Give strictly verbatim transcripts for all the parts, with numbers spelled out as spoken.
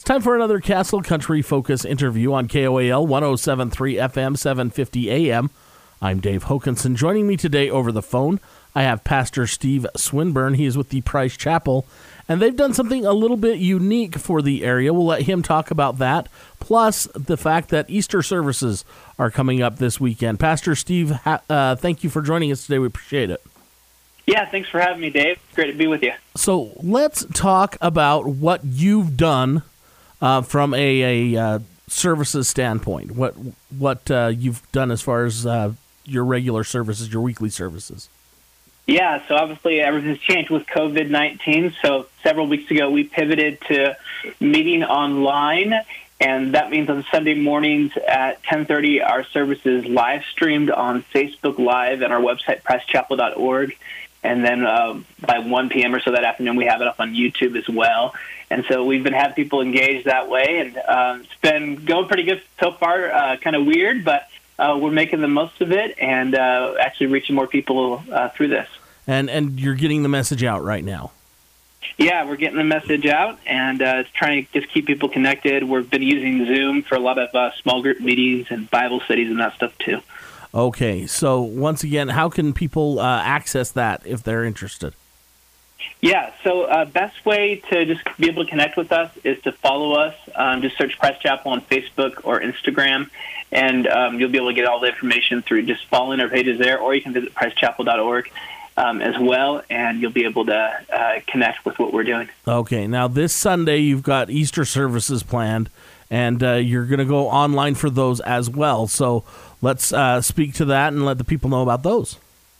It's time for another Castle Country Focus interview on K O A L one oh seven point three F M, seven fifty A M. I'm Dave Hokanson. Joining me today over the phone, I have Pastor Steve Swinburne. He is with the Price Chapel, and they've done something a little bit unique for the area. We'll let him talk about that, plus the fact that Easter services are coming up this weekend. Pastor Steve, ha- uh, thank you for joining us today. We appreciate it. Yeah, thanks for having me, Dave. It's great to be with you. So let's talk about what you've done uh, from a, a uh, services standpoint. What what uh, you've done as far as uh, your regular services, your weekly services. Yeah, so obviously everything's changed with covid nineteen. So several weeks ago we pivoted to meeting online, and that means on Sunday mornings at ten thirty our service is live streamed on Facebook Live and our website, price chapel dot org. And then uh, by one p.m. or so that afternoon, we have it up on YouTube as well. And so we've been having people engaged that way, and uh, it's been going pretty good so far. Uh, kind of weird, but uh, we're making the most of it and uh, actually reaching more people uh, through this. And and you're getting the message out right now. Yeah, we're getting the message out and uh, trying to just keep people connected. We've been using Zoom for a lot of uh, small group meetings and Bible studies and that stuff too. Okay, so once again, how can people uh, access that if they're interested? Yeah, so uh, best way to just be able to connect with us is to follow us. Um, just search Price Chapel on Facebook or Instagram, and um, you'll be able to get all the information through just following our pages there, or you can visit price chapel dot org um, as well, and you'll be able to uh, connect with what we're doing. Okay, now this Sunday you've got Easter services planned, and uh, you're going to go online for those as well. So let's uh, speak to that and let the people know about those.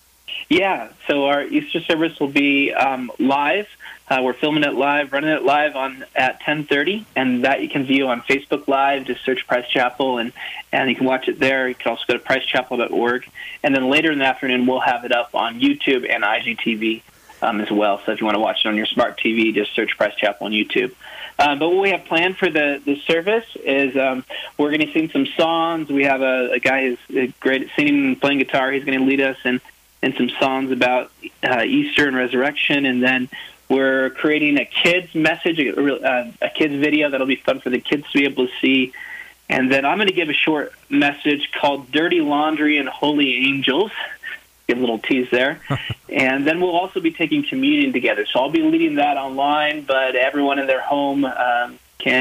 Yeah, so our Easter service will be um, live. Uh, we're filming it live, running it live on at ten thirty, and that you can view on Facebook Live. Just search Price Chapel, and, and you can watch it there. You can also go to price chapel dot org. And then later in the afternoon, we'll have it up on YouTube and I G T V um, as well. So if you want to watch it on your smart T V, just search Price Chapel on YouTube. Uh, but what we have planned for the, the service is um, we're going to sing some songs. We have a, a guy who's great at singing and playing guitar. He's going to lead us in, in some songs about uh, Easter and resurrection. And then we're creating a kids message, a, a kids video that'll be fun for the kids to be able to see. And then I'm going to give a short message called Dirty Laundry and Holy Angels. Give a little tease there. And then we'll also be taking communion together. So I'll be leading that online, but everyone in their home um,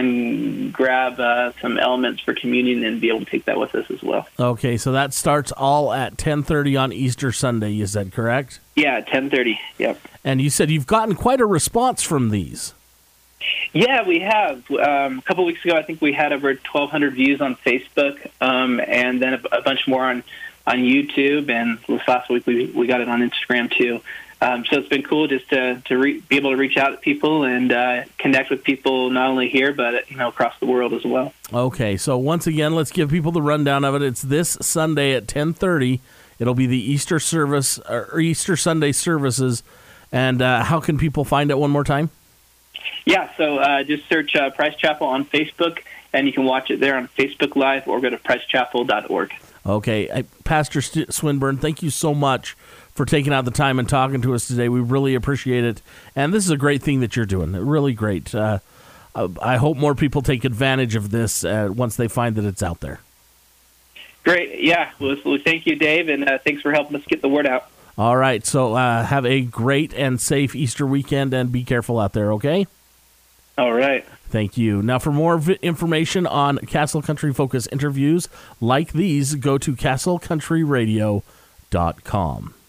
can grab uh, some elements for communion and be able to take that with us as well. Okay, so that starts all at ten thirty on Easter Sunday, you said, correct? Yeah, ten thirty, yep. And you said you've gotten quite a response from these. Yeah, we have. Um, a couple weeks ago, I think we had over twelve hundred views on Facebook, um, and then a, a bunch more on on YouTube, and this last week we we got it on Instagram too. Um, so it's been cool just to to re- be able to reach out to people and uh, connect with people not only here but you know across the world as well. Okay, so once again, let's give people the rundown of it. It's this Sunday at ten thirty. It'll be the Easter service or Easter Sunday services. And uh, how can people find it one more time? Yeah, so uh, just search uh, Price Chapel on Facebook, and you can watch it there on Facebook Live or go to price chapel dot org. Okay. I, Pastor St- Swinburne, thank you so much for taking out the time and talking to us today. We really appreciate it. And this is a great thing that you're doing. Really great. Uh, I hope more people take advantage of this uh, once they find that it's out there. Great. Yeah. Well, well thank you, Dave, and uh, thanks for helping us get the word out. All right. So uh, have a great and safe Easter weekend, and be careful out there, okay? All right. Thank you. Now, for more v- information on Castle Country Focus interviews like these, go to castle country radio dot com.